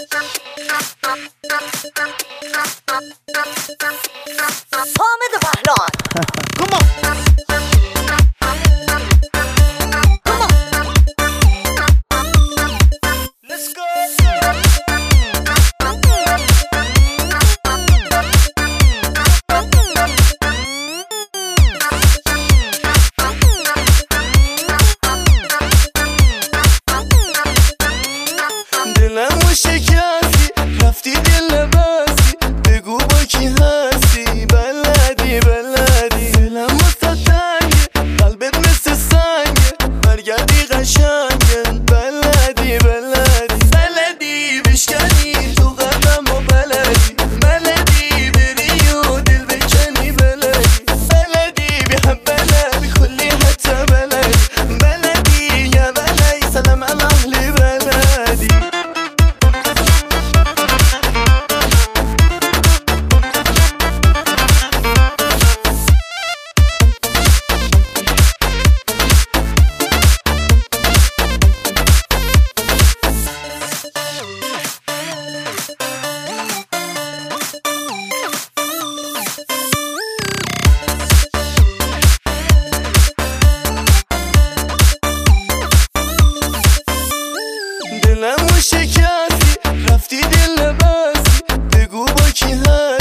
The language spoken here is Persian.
حامد پهلوان. Come on. Let's go. دلمو شکستی رفتی دل نبستی بگو با کی هستی بلدی دلم واسه تنگه قلبت مثل سنگه برگردی قشنگه بلدی بشکنی تو قلبم و بلدی بری و دل بکنی بلدی بهم بلد کلی حتی بلدی یا بلدی سلام على اهل بلدی. دلمو شکستی رفتی دل نبستی بگو با کی هستی